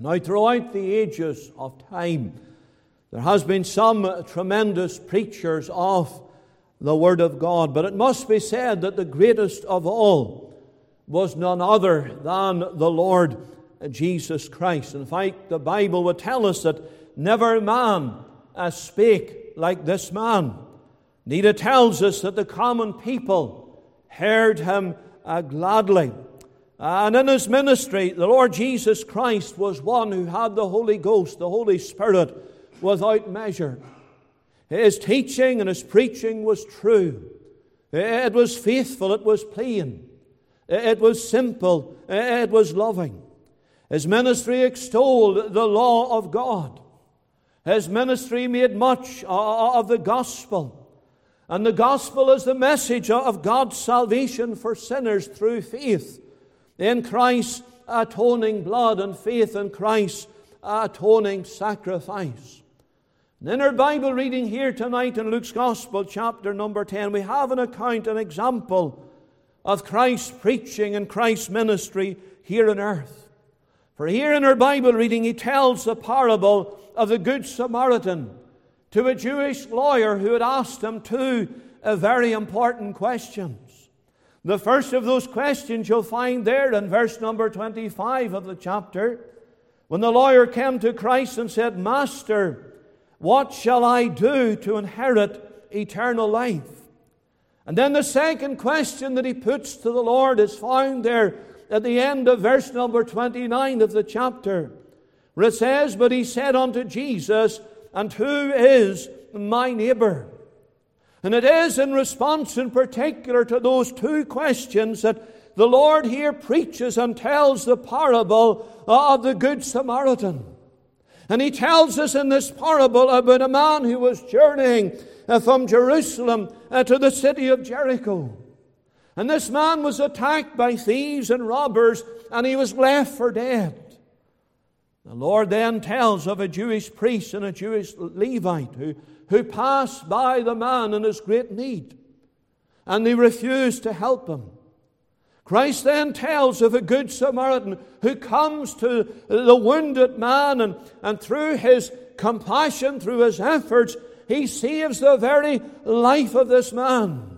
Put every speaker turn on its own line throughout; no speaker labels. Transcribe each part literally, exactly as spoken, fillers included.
Now, throughout the ages of time, there has been some tremendous preachers of the Word of God, but it must be said that the greatest of all was none other than the Lord Jesus Christ. In fact, the Bible would tell us that never man uh, spake like this man. Indeed, it tells us that the common people heard him uh, gladly. And in his ministry, the Lord Jesus Christ was one who had the Holy Ghost, the Holy Spirit, without measure. His teaching and his preaching was true. It was faithful, it was plain, it was simple, it was loving. His ministry extolled the law of God. His ministry made much of the gospel. And the gospel is the message of God's salvation for sinners through faith in Christ's atoning blood and faith in Christ's atoning sacrifice. And in our Bible reading here tonight in Luke's Gospel, chapter number ten, we have an account, an example of Christ's preaching and Christ's ministry here on earth. For here in our Bible reading, he tells the parable of the Good Samaritan to a Jewish lawyer who had asked him two uh, very important questions. The first of those questions you'll find there in verse number twenty-five of the chapter, when the lawyer came to Christ and said, "Master, what shall I do to inherit eternal life?" And then the second question that he puts to the Lord is found there at the end of verse number twenty-nine of the chapter, where it says, "But he said unto Jesus, and who is my neighbor?" And it is in response in particular to those two questions that the Lord here preaches and tells the parable of the Good Samaritan. And he tells us in this parable about a man who was journeying from Jerusalem to the city of Jericho. And this man was attacked by thieves and robbers, and he was left for dead. The Lord then tells of a Jewish priest and a Jewish Levite who, who passed by the man in his great need, and they refused to help him. Christ then tells of a Good Samaritan who comes to the wounded man, and, and through his compassion, through his efforts, he saves the very life of this man.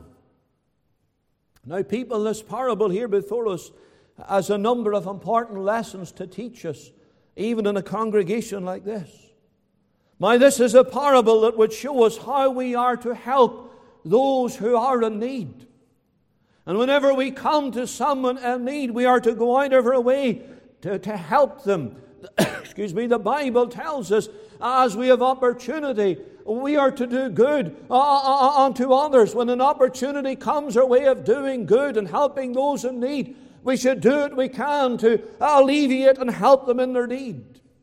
Now, people, this parable here before us has a number of important lessons to teach us, even in a congregation like this. Now, this is a parable that would show us how we are to help those who are in need. And whenever we come to someone in need, we are to go out of our way to, to help them. Excuse me, the Bible tells us as we have opportunity, we are to do good uh, unto others. When an opportunity comes our way of doing good and helping those in need, we should do what we can to alleviate and help them in their need.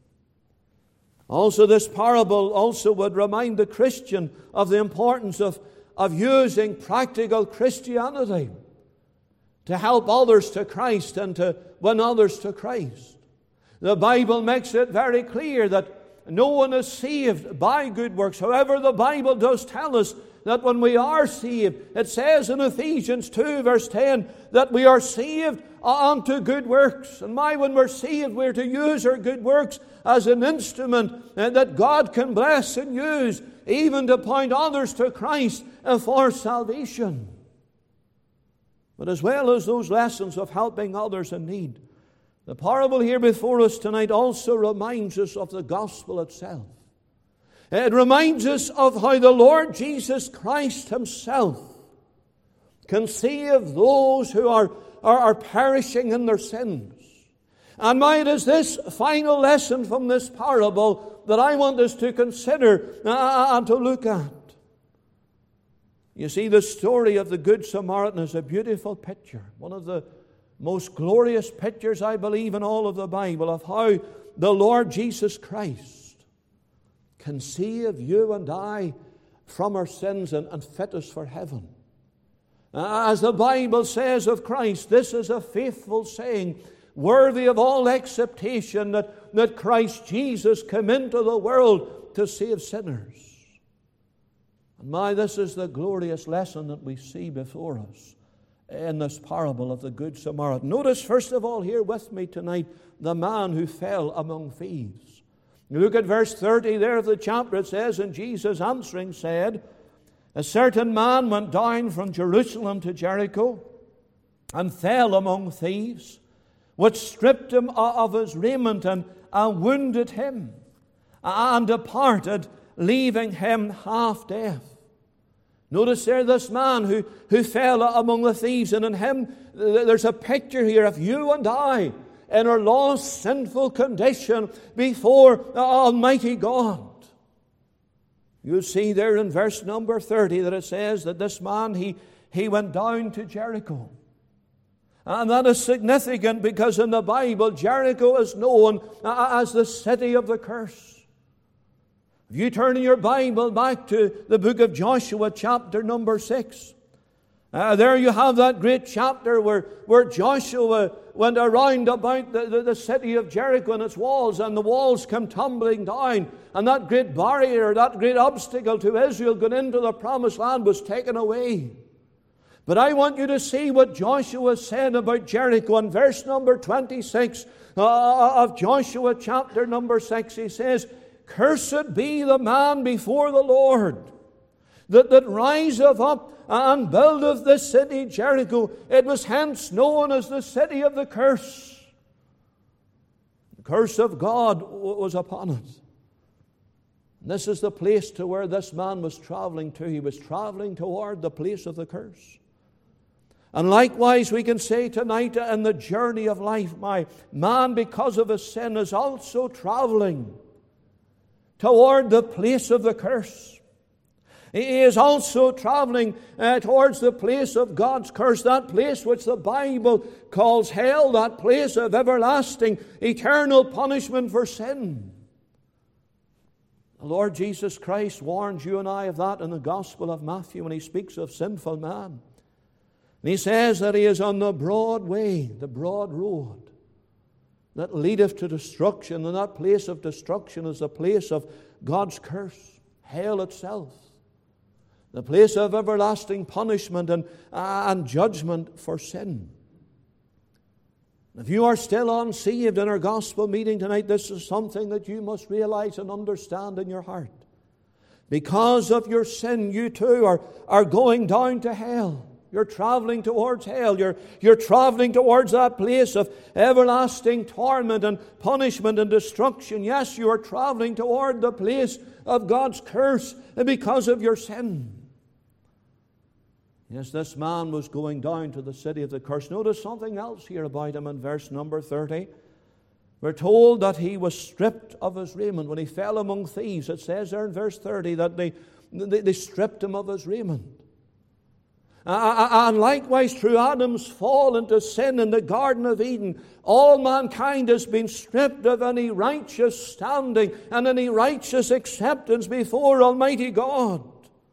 Also, this parable also would remind the Christian of the importance of, of using practical Christianity to help others to Christ and to win others to Christ. The Bible makes it very clear that no one is saved by good works. However, the Bible does tell us that when we are saved, it says in Ephesians two verse ten that we are saved unto good works. And my, when we're saved, we're to use our good works as an instrument that God can bless and use, even to point others to Christ for salvation. But as well as those lessons of helping others in need, the parable here before us tonight also reminds us of the gospel itself. It reminds us of how the Lord Jesus Christ Himself can save those who are, are, are perishing in their sins. And my, it is this final lesson from this parable that I want us to consider and to look at. You see, the story of the Good Samaritan is a beautiful picture, one of the most glorious pictures, I believe, in all of the Bible, of how the Lord Jesus Christ can save you and I from our sins and, and fit us for heaven. As the Bible says of Christ, this is a faithful saying, worthy of all acceptation, that, that Christ Jesus came into the world to save sinners. And my, this is the glorious lesson that we see before us in this parable of the Good Samaritan. Notice, first of all, here with me tonight, the man who fell among thieves. You look at verse thirty there of the chapter. It says, and Jesus answering said, a certain man went down from Jerusalem to Jericho and fell among thieves, which stripped him of his raiment and, and wounded him, and departed, leaving him half deaf. Notice there this man who, who fell among the thieves, and in him there's a picture here of you and I in our lost, sinful condition before Almighty God. You'll see there in verse number thirty that it says that this man, he, he went down to Jericho. And that is significant because in the Bible, Jericho is known as the city of the curse. If you turn in your Bible back to the book of Joshua, chapter number six, uh, there you have that great chapter where, where Joshua went around about the, the, the city of Jericho and its walls, and the walls come tumbling down, and that great barrier, that great obstacle to Israel going into the promised land was taken away. But I want you to see what Joshua said about Jericho. In verse number twenty-six uh, of Joshua chapter number six, he says, cursed be the man before the Lord, that, that riseth up and buildeth this city Jericho. It was hence known as the city of the curse. The curse of God was upon it. This is the place to where this man was traveling to. He was traveling toward the place of the curse. And likewise, we can say tonight in the journey of life, my man, because of his sin, is also traveling toward the place of the curse. He is also traveling uh, towards the place of God's curse, that place which the Bible calls hell, that place of everlasting, eternal punishment for sin. The Lord Jesus Christ warns you and I of that in the Gospel of Matthew when he speaks of sinful man. And he says that he is on the broad way, the broad road that leadeth to destruction. And that place of destruction is the place of God's curse, hell itself, the place of everlasting punishment and, uh, and judgment for sin. If you are still unsaved in our gospel meeting tonight, this is something that you must realize and understand in your heart. Because of your sin, you too are, are going down to hell. You're traveling towards hell. You're, you're traveling towards that place of everlasting torment and punishment and destruction. Yes, you are traveling toward the place of God's curse because of your sin. Yes, this man was going down to the city of the curse. Notice something else here about him in verse number thirty. We're told that he was stripped of his raiment. When he fell among thieves, it says there in verse thirty that they, they, they stripped him of his raiment. Uh, and likewise, through Adam's fall into sin in the Garden of Eden, all mankind has been stripped of any righteous standing and any righteous acceptance before Almighty God.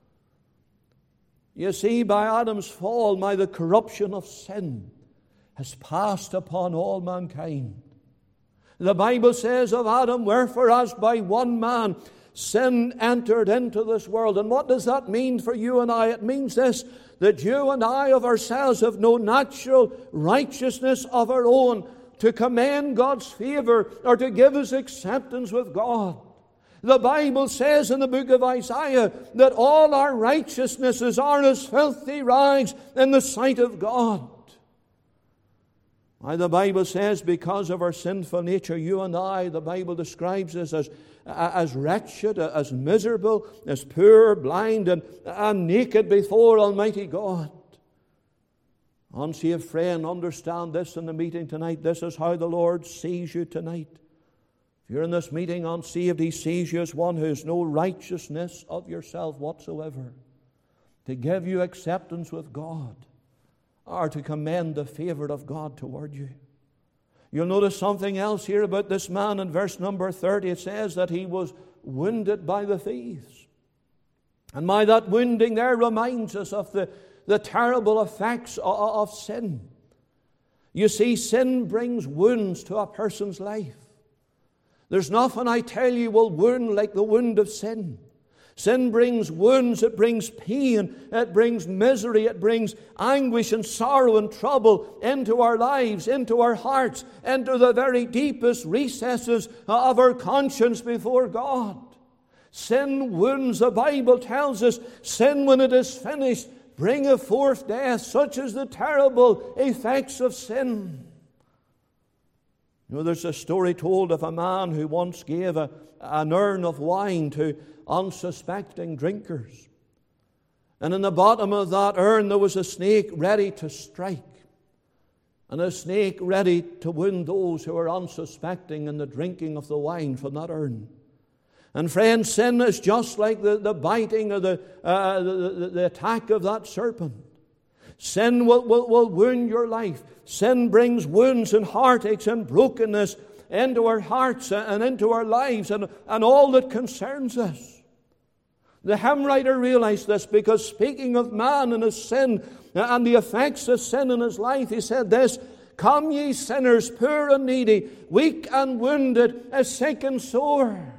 You see, by Adam's fall, by the corruption of sin has passed upon all mankind. The Bible says of Adam, wherefore as by one man sin entered into this world. And what does that mean for you and I? It means this, that you and I of ourselves have no natural righteousness of our own to commend God's favor or to give us acceptance with God. The Bible says in the book of Isaiah that all our righteousnesses are as filthy rags in the sight of God. Why, the Bible says because of our sinful nature, you and I, the Bible describes us as, as wretched, as miserable, as poor, blind, and, and naked before Almighty God. Unsaved friend, understand this in the meeting tonight. This is how the Lord sees you tonight. If you're in this meeting unsaved, He sees you as one who has no righteousness of yourself whatsoever to give you acceptance with God or to commend the favor of God toward you. You'll notice something else here about this man in verse number thirty. It says that he was wounded by the thieves. And by that wounding there reminds us of the, the terrible effects of, of sin. You see, sin brings wounds to a person's life. There's nothing, I tell you, will wound like the wound of sin. Sin brings wounds, it brings pain, it brings misery, it brings anguish and sorrow and trouble into our lives, into our hearts, into the very deepest recesses of our conscience before God. Sin wounds, the Bible tells us, sin when it is finished bringeth forth death. Such is the terrible effects of sin. You know, there's a story told of a man who once gave a, an urn of wine to unsuspecting drinkers. And in the bottom of that urn there was a snake ready to strike, and a snake ready to wound those who were unsuspecting in the drinking of the wine from that urn. And friends, sin is just like the, the biting or the, uh, the, the, the attack of that serpent. Sin will, will, will wound your life. Sin brings wounds and heartaches and brokenness into our hearts and into our lives and, and all that concerns us. The hymn writer realized this, because speaking of man and his sin and the effects of sin in his life, he said this: "Come ye sinners, poor and needy, weak and wounded, sick and sore."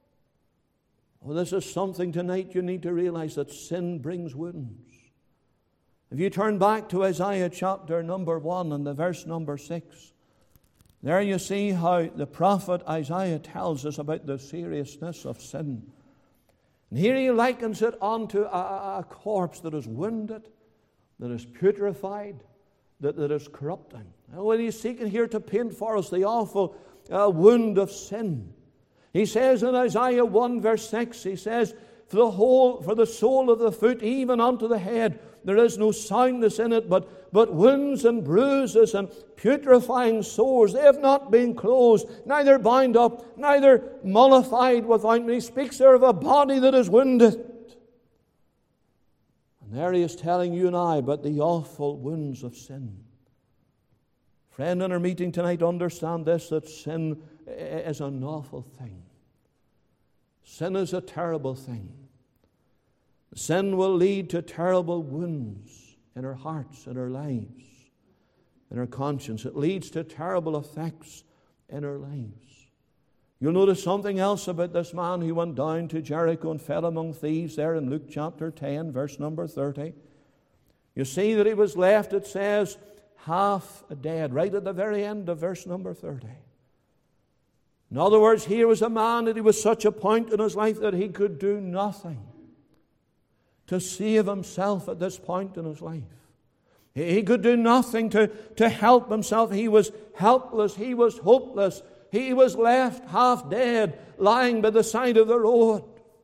Well, this is something tonight you need to realize, that sin brings wounds. If you turn back to Isaiah chapter number one and the verse number six, there you see how the prophet Isaiah tells us about the seriousness of sin. And here he likens it unto a, a corpse that is wounded, that is putrefied, that, that is corrupting. And when he's seeking here to paint for us the awful uh, wound of sin, he says in Isaiah one verse six, he says, For the whole, for the sole of the foot, even unto the head, there is no soundness in it, but, but wounds and bruises and putrefying sores. They have not been closed, neither bound up, neither mollified with ointment. He speaks there of a body that is wounded. And there he is telling you and I about the awful wounds of sin. Friend, in our meeting tonight, understand this, that sin is an awful thing. Sin is a terrible thing. Sin will lead to terrible wounds in our hearts, in our lives, in our conscience. It leads to terrible effects in our lives. You'll notice something else about this man who went down to Jericho and fell among thieves there in Luke chapter ten, verse number thirty. You see that he was left, it says, half dead, right at the very end of verse number thirty. In other words, here was a man that he was such a point in his life that he could do nothing to save himself at this point in his life. He could do nothing to, to help himself. He was helpless. He was hopeless. He was left half dead, lying by the side of the road.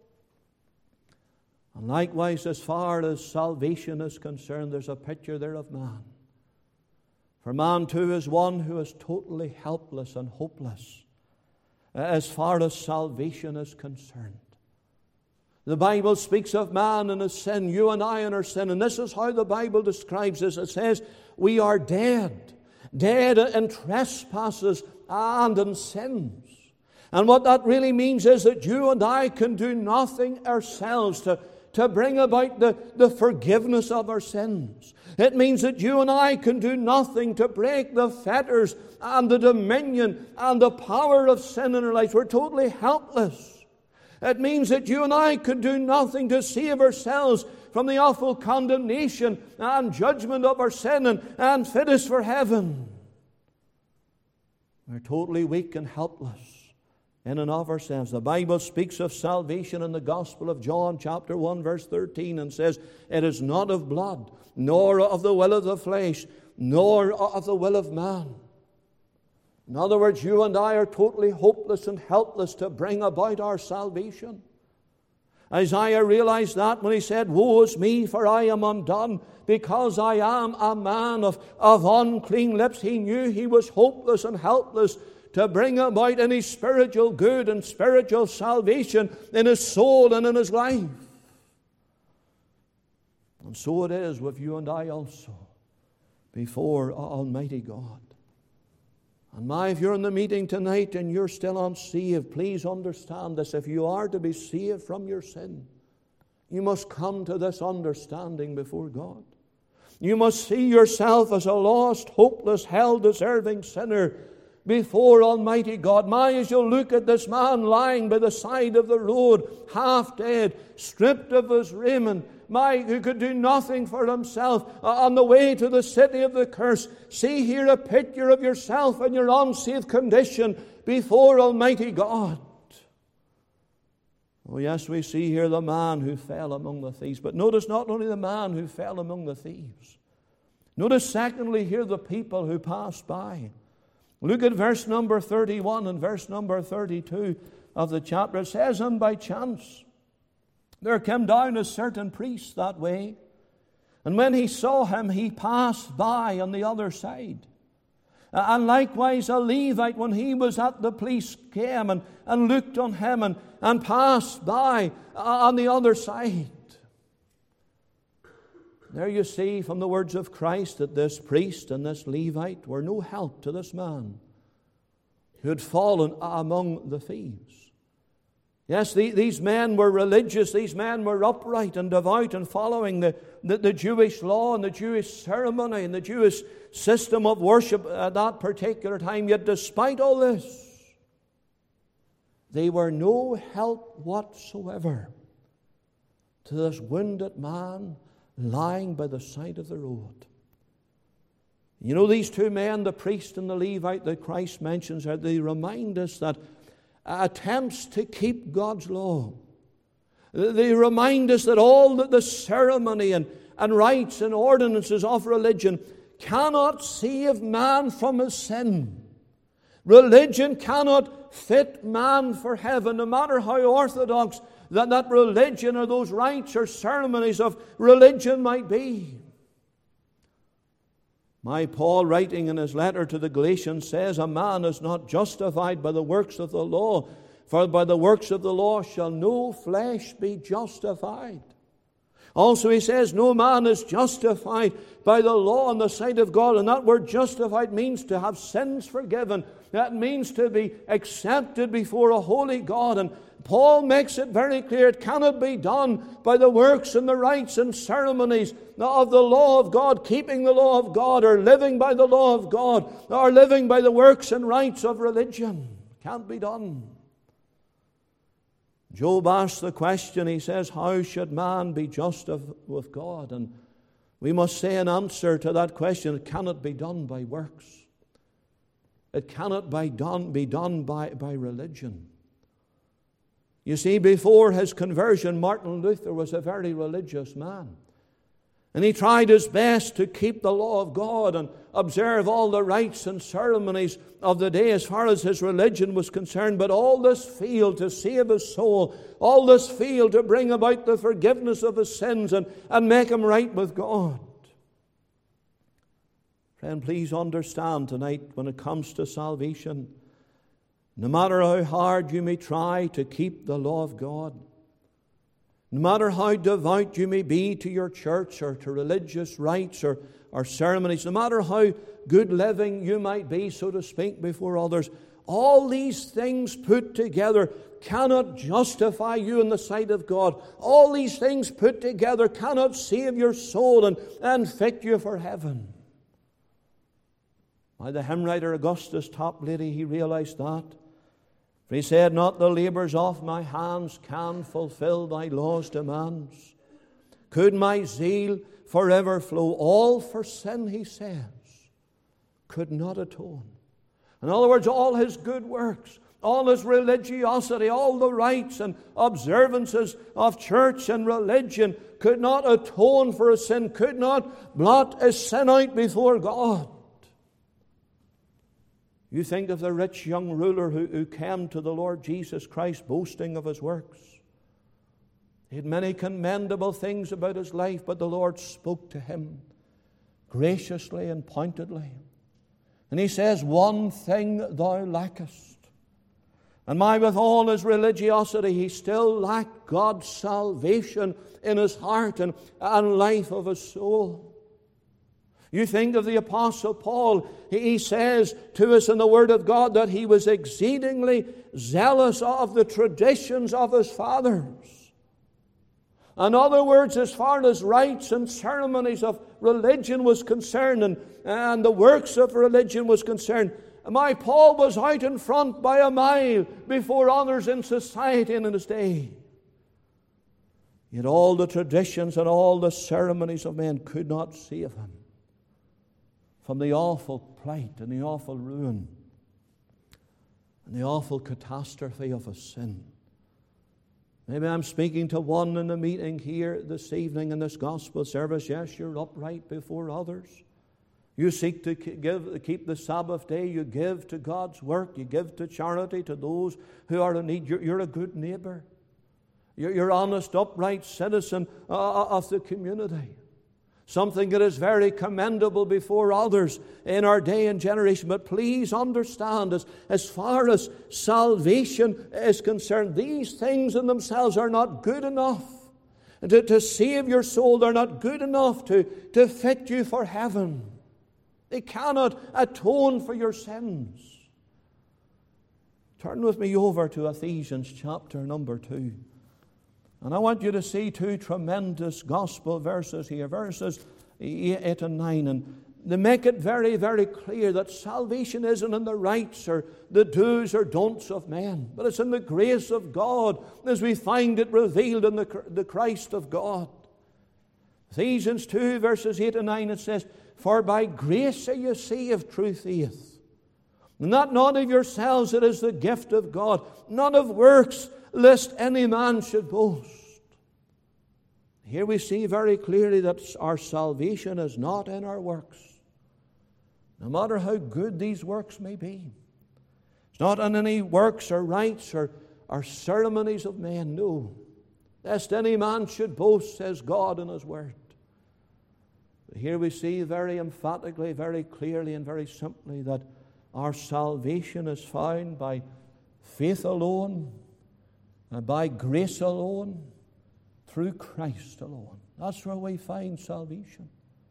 And likewise, as far as salvation is concerned, there's a picture there of man. For man too is one who is totally helpless and hopeless as far as salvation is concerned. The Bible speaks of man and his sin, you and I and our sin, and this is how the Bible describes this. It says, we are dead, dead in trespasses and in sins. And what that really means is that you and I can do nothing ourselves to, to bring about the, the forgiveness of our sins. It means that you and I can do nothing to break the fetters and the dominion and the power of sin in our lives. We're totally helpless. It means that you and I could do nothing to save ourselves from the awful condemnation and judgment of our sin and, and fit us for heaven. We're totally weak and helpless in and of ourselves. The Bible speaks of salvation in the Gospel of John chapter one verse thirteen and says, it is not of blood, nor of the will of the flesh, nor of the will of man. In other words, you and I are totally hopeless and helpless to bring about our salvation. Isaiah realized that when he said, woe is me, for I am undone, because I am a man of, of unclean lips. He knew he was hopeless and helpless to bring about any spiritual good and spiritual salvation in his soul and in his life. And so it is with you and I also before Almighty God. And my, if you're in the meeting tonight and you're still unsaved, please understand this. If you are to be saved from your sin, you must come to this understanding before God. You must see yourself as a lost, hopeless, hell-deserving sinner before Almighty God. My, as you look at this man lying by the side of the road, half dead, stripped of his raiment, my, who could do nothing for himself, uh, on the way to the city of the curse. See here a picture of yourself and your unsaved condition before Almighty God. Oh yes, we see here the man who fell among the thieves. But notice not only the man who fell among the thieves. Notice secondly here the people who passed by. Look at verse number thirty-one and verse number thirty-two of the chapter. It says, and by chance there came down a certain priest that way, and when he saw him, he passed by on the other side. And likewise a Levite, when he was at the place, came and, and looked on him and, and passed by on the other side. There you see from the words of Christ that this priest and this Levite were no help to this man who had fallen among the thieves. Yes, the, these men were religious. These men were upright and devout and following the, the, the Jewish law and the Jewish ceremony and the Jewish system of worship at that particular time. Yet despite all this, they were no help whatsoever to this wounded man lying by the side of the road. You know, these two men, the priest and the Levite that Christ mentions, are they remind us that attempts to keep God's law, they remind us that all the ceremony and, and rites and ordinances of religion cannot save man from his sin. Religion cannot fit man for heaven, no matter how orthodox that, that religion or those rites or ceremonies of religion might be. My Paul, writing in his letter to the Galatians, says, a man is not justified by the works of the law, for by the works of the law shall no flesh be justified. Also he says, no man is justified by the law in the sight of God. And that word justified means to have sins forgiven. That means to be accepted before a holy God. And Paul makes it very clear it cannot be done by the works and the rites and ceremonies of the law of God, keeping the law of God, or living by the law of God, or living by the works and rites of religion. Can't be done. Job asks the question, he says, how should man be just with God? And we must say in answer to that question, it cannot be done by works. It cannot be done, be done by, by religion. You see, before his conversion, Martin Luther was a very religious man. And he tried his best to keep the law of God and observe all the rites and ceremonies of the day as far as his religion was concerned. But all this failed to save his soul. All this failed to bring about the forgiveness of his sins and, and make him right with God. Friend, please understand tonight, when it comes to salvation, no matter how hard you may try to keep the law of God, no matter how devout you may be to your church or to religious rites or, or ceremonies, no matter how good living you might be, so to speak, before others, all these things put together cannot justify you in the sight of God. All these things put together cannot save your soul and, and fit you for heaven. By the hymn writer Augustus Toplady, he realized that. For he said, not the labours of my hands can fulfill thy law's demands. Could my zeal forever flow, all for sin, he says, could not atone. In other words, all his good works, all his religiosity, all the rites and observances of church and religion could not atone for his sin, could not blot his sin out before God. You think of the rich young ruler who, who came to the Lord Jesus Christ boasting of his works. He had many commendable things about his life, but the Lord spoke to him graciously and pointedly. And he says, one thing thou lackest. And my, with all his religiosity, he still lacked God's salvation in his heart and, and life of his soul. You think of the Apostle Paul. He says to us in the Word of God that he was exceedingly zealous of the traditions of his fathers. In other words, as far as rites and ceremonies of religion was concerned and, and the works of religion was concerned, My Paul was out in front by a mile before others in society in his day. Yet all the traditions and all the ceremonies of men could not save him from the awful plight and the awful ruin and the awful catastrophe of his sin. Maybe I'm speaking to one in the meeting here this evening in this gospel service. Yes, you're upright before others. You seek to give, keep the Sabbath day. You give to God's work. You give to charity to those who are in need. You're, you're a good neighbor. You're, you're honest, upright citizen uh, of the community. Something that is very commendable before others in our day and generation. But please understand, as, as far as salvation is concerned, these things in themselves are not good enough. To, to save your soul, they're not good enough to, to fit you for heaven. They cannot atone for your sins. Turn with me over to Ephesians chapter number two. And I want you to see two tremendous gospel verses here, verses eight and nine. And they make it very, very clear that salvation isn't in the rights or the do's or don'ts of men, but it's in the grace of God as we find it revealed in the, the Christ of God. Ephesians two, verses eight and nine, it says, "For by grace are you saved through faith. Not not of yourselves, it is the gift of God, not of works, lest any man should boast." Here we see very clearly that our salvation is not in our works, no matter how good these works may be. It's not in any works or rites or, or ceremonies of men, no. Lest any man should boast, says God in His Word. But here we see very emphatically, very clearly and very simply that our salvation is found by faith alone, and by grace alone, through Christ alone. That's where we find salvation.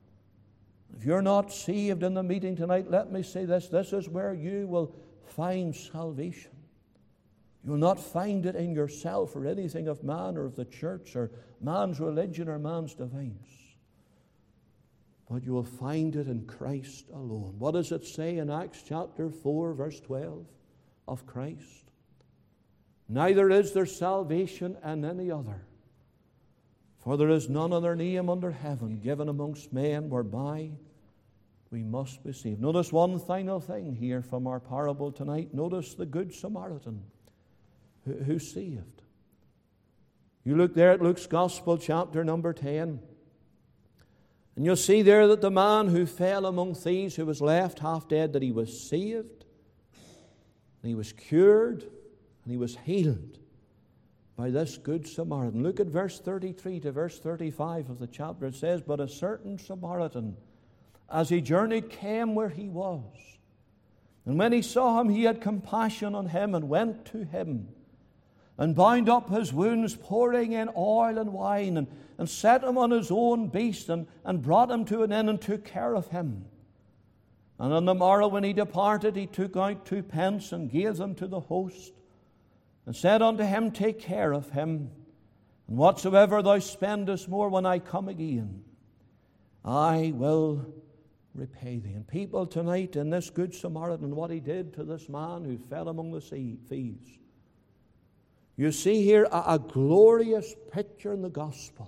If you're not saved in the meeting tonight, let me say this. This is where you will find salvation. You'll not find it in yourself or anything of man or of the church or man's religion or man's device. But you will find it in Christ alone. What does it say in Acts chapter four, verse twelve of Christ? "Neither is there salvation in any other, for there is none other name under heaven given amongst men whereby we must be saved." Notice one final thing here from our parable tonight. Notice the Good Samaritan who, who saved. You look there at Luke's Gospel, chapter number ten, and you'll see there that the man who fell among thieves, who was left half dead, that he was saved, and he was cured, and he was healed by this Good Samaritan. Look at verse thirty-three to verse thirty-five of the chapter. It says, "But a certain Samaritan, as he journeyed, came where he was. And when he saw him, he had compassion on him and went to him and bound up his wounds, pouring in oil and wine, and, and set him on his own beast, and, and brought him to an inn and took care of him. And on the morrow when he departed, he took out two pence and gave them to the host, and said unto him, Take care of him, and whatsoever thou spendest more when I come again, I will repay thee." And people tonight, in this Good Samaritan, what he did to this man who fell among the thieves, you see here a, a glorious picture in the gospel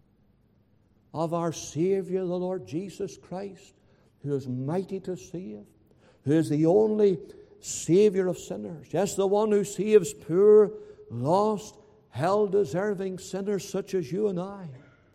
of our Savior, the Lord Jesus Christ, who is mighty to save, who is the only Savior of sinners. Yes, the one who saves poor, lost, hell-deserving sinners such as you and I.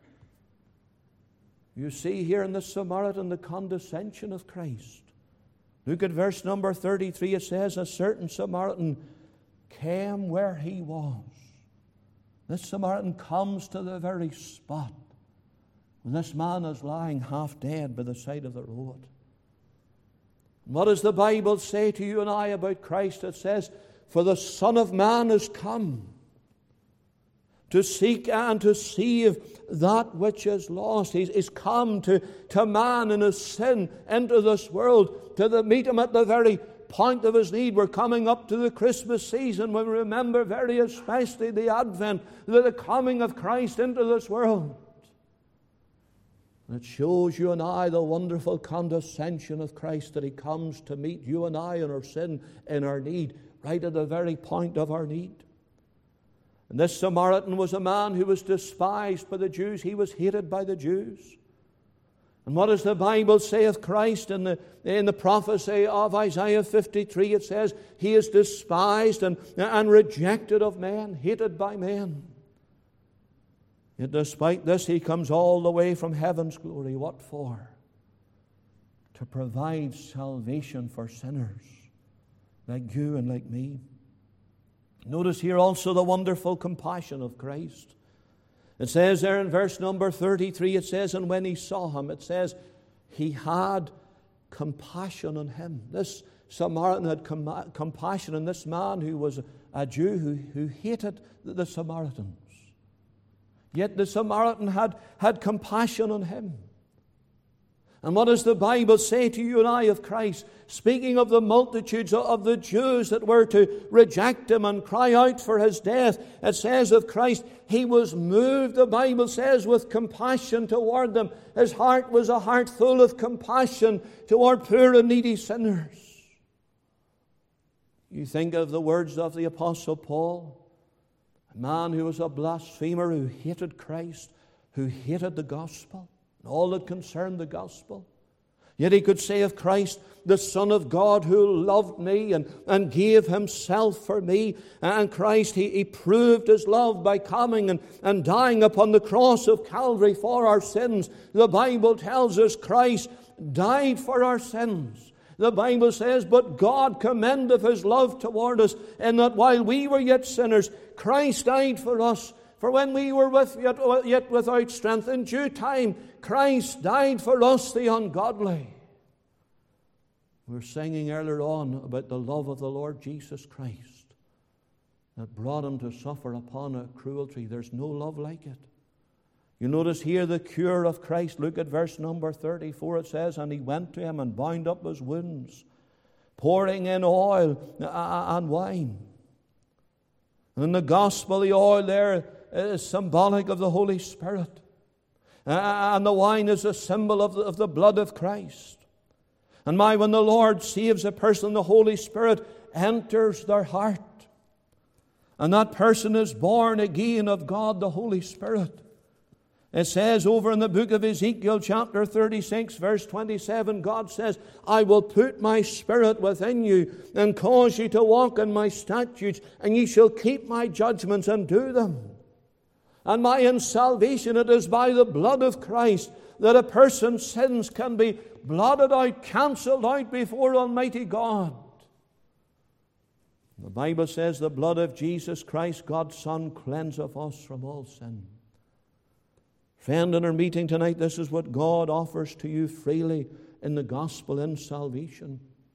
You see here in the Samaritan the condescension of Christ. Look at verse number thirty-three. It says, "A certain Samaritan came where he was." This Samaritan comes to the very spot when this man is lying half dead by the side of the road. What does the Bible say to you and I about Christ? It says, "For the Son of Man is come to seek and to save that which is lost." He's, he's come to, to man in his sin into this world, to the, meet him at the very point of his need. We're coming up to the Christmas season when we remember very especially the advent, the, the coming of Christ into this world. And it shows you and I the wonderful condescension of Christ, that He comes to meet you and I in our sin, in our need, right at the very point of our need. And this Samaritan was a man who was despised by the Jews. He was hated by the Jews. And what does the Bible say of Christ in the, in the prophecy of Isaiah fifty-three? It says, He is despised and, and rejected of men, hated by men. Yet despite this, He comes all the way from heaven's glory. What for? To provide salvation for sinners like you and like me. Notice here also the wonderful compassion of Christ. It says there in verse number thirty-three, it says, and when He saw him, it says, He had compassion on him. This Samaritan had com- compassion on this man who was a Jew who, who hated the, the Samaritans. Yet the Samaritan had, had compassion on him. And what does the Bible say to you and I of Christ? Speaking of the multitudes of the Jews that were to reject Him and cry out for His death, it says of Christ, He was moved, the Bible says, with compassion toward them. His heart was a heart full of compassion toward poor and needy sinners. You think of the words of the Apostle Paul, a man who was a blasphemer, who hated Christ, who hated the gospel, and all that concerned the gospel. Yet he could say of Christ, the Son of God who loved me and, and gave Himself for me. And Christ, he, he proved His love by coming and, and dying upon the cross of Calvary for our sins. The Bible tells us Christ died for our sins. The Bible says, but God commendeth His love toward us, in that while we were yet sinners, Christ died for us. For when we were with, yet, yet without strength, in due time, Christ died for us, the ungodly. We were singing earlier on about the love of the Lord Jesus Christ that brought Him to suffer upon a cruel tree. There's no love like it. You notice here the cure of Christ. Look at verse number thirty-four. It says, and He went to him and bound up his wounds, pouring in oil and wine. And in the gospel, the oil there is symbolic of the Holy Spirit. And the wine is a symbol of the, of the blood of Christ. And my, when the Lord saves a person, the Holy Spirit enters their heart. And that person is born again of God, the Holy Spirit. It says over in the book of Ezekiel, chapter thirty-six, verse twenty-seven, God says, I will put my Spirit within you and cause you to walk in my statutes, and ye shall keep my judgments and do them. And my in salvation, it is by the blood of Christ that a person's sins can be blotted out, cancelled out before Almighty God. The Bible says the blood of Jesus Christ, God's Son, cleanseth us from all sin. Friend, in our meeting tonight, this is what God offers to you freely in the gospel, in salvation.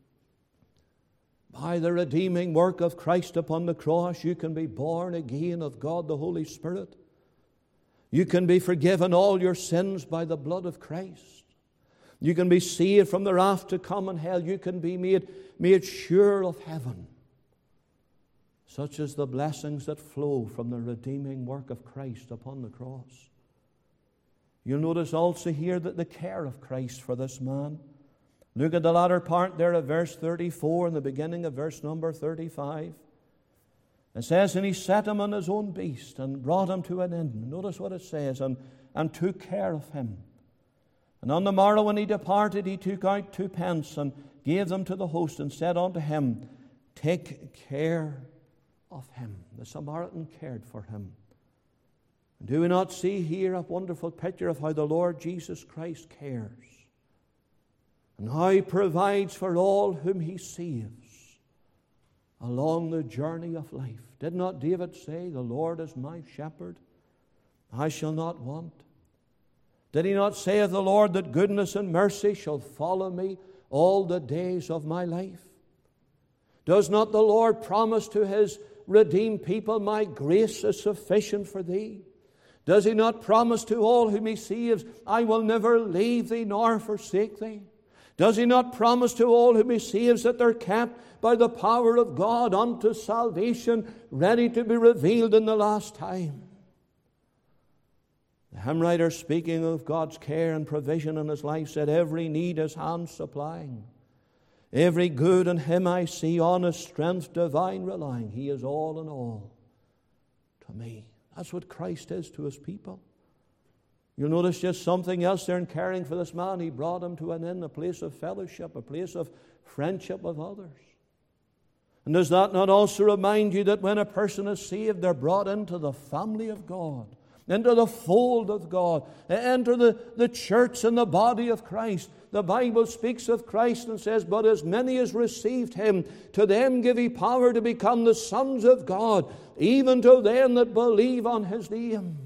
By the redeeming work of Christ upon the cross, you can be born again of God the Holy Spirit. You can be forgiven all your sins by the blood of Christ. You can be saved from the wrath to come in hell. You can be made, made sure of heaven. Such as the blessings that flow from the redeeming work of Christ upon the cross. You'll notice also here that the care of Christ for this man. Look at the latter part there of verse thirty-four and the beginning of verse number thirty-five. It says, and he set him on his own beast and brought him to an inn. Notice what it says, and, and took care of him. And on the morrow when he departed, he took out two pence and gave them to the host and said unto him, take care of him. The Samaritan cared for him. And do we not see here a wonderful picture of how the Lord Jesus Christ cares and how He provides for all whom He saves along the journey of life? Did not David say, the Lord is my shepherd, I shall not want? Did he not say of the Lord that goodness and mercy shall follow me all the days of my life? Does not the Lord promise to His redeemed people, my grace is sufficient for thee? Does He not promise to all whom He saves, I will never leave thee nor forsake thee? Does He not promise to all whom He saves that they're kept by the power of God unto salvation, ready to be revealed in the last time? The hymn writer, speaking of God's care and provision in his life, said, every need his hand supplying. Every good in him I see, on his strength divine relying. He is all in all to me. That's what Christ is to his people. You'll notice just something else there in caring for this man. He brought him to an inn, a place of fellowship, a place of friendship with others. And does that not also remind you that when a person is saved, they're brought into the family of God, into the fold of God, into the, the church and the body of Christ? The Bible speaks of Christ and says, but as many as received him, to them give he power to become the sons of God, even to them that believe on his name.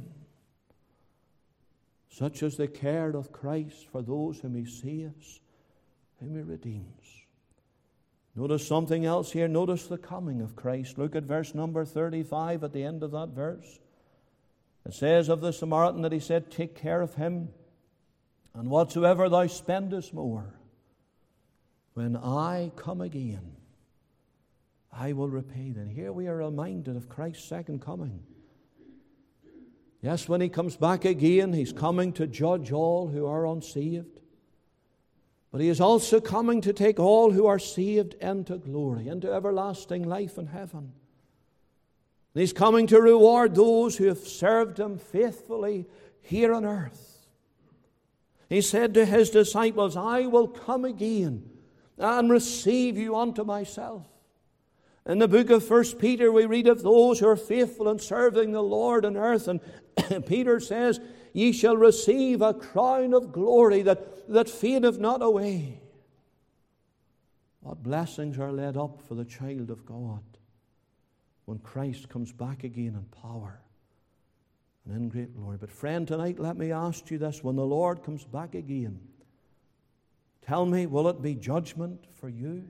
Such is the care of Christ for those whom he saves, whom he redeems. Notice something else here. Notice the coming of Christ. Look at verse number thirty-five at the end of that verse. It says of the Samaritan that he said, take care of him, and whatsoever thou spendest more, when I come again, I will repay thee. And here we are reminded of Christ's second coming. Yes, when he comes back again, he's coming to judge all who are unsaved. But he is also coming to take all who are saved into glory, into everlasting life in heaven. And he's coming to reward those who have served him faithfully here on earth. He said to his disciples, I will come again and receive you unto myself. In the book of First Peter, we read of those who are faithful in serving the Lord on earth. And Peter says, ye shall receive a crown of glory that, that fadeth not away. What blessings are laid up for the child of God when Christ comes back again in power and in great glory. But friend, tonight let me ask you this. When the Lord comes back again, tell me, will it be judgment for you?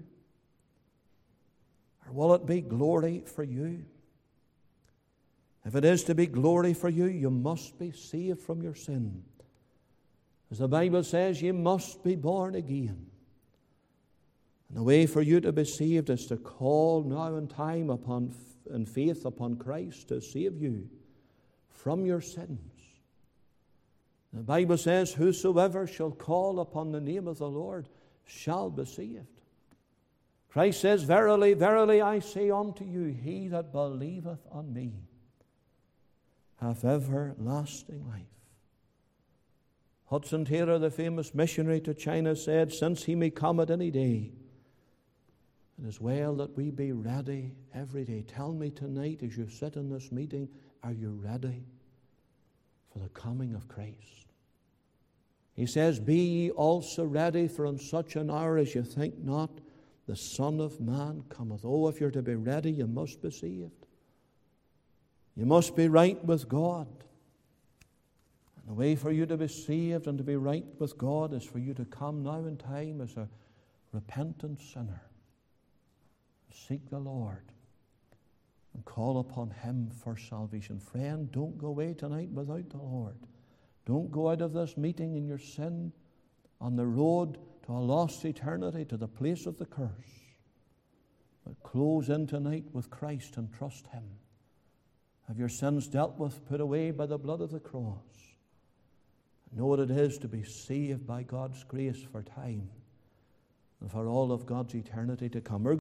Or will it be glory for you? If it is to be glory for you, you must be saved from your sin. As the Bible says, you must be born again. And the way for you to be saved is to call now in time upon in faith upon Christ to save you from your sins. The Bible says, whosoever shall call upon the name of the Lord shall be saved. Christ says, verily, verily, I say unto you, he that believeth on me hath everlasting life. Hudson Taylor, the famous missionary to China, said, since he may come at any day, it is well that we be ready every day. Tell me tonight, as you sit in this meeting, are you ready for the coming of Christ? He says, be ye also ready, for in such an hour as you think not, the Son of Man cometh. Oh, if you're to be ready, you must be saved. You must be right with God. And the way for you to be saved and to be right with God is for you to come now in time as a repentant sinner. Seek the Lord and call upon him for salvation. Friend, don't go away tonight without the Lord. Don't go out of this meeting in your sin on the road to a lost eternity, to the place of the curse. But close in tonight with Christ and trust him. Have your sins dealt with, put away by the blood of the cross. Know what it is to be saved by God's grace for time and for all of God's eternity to come.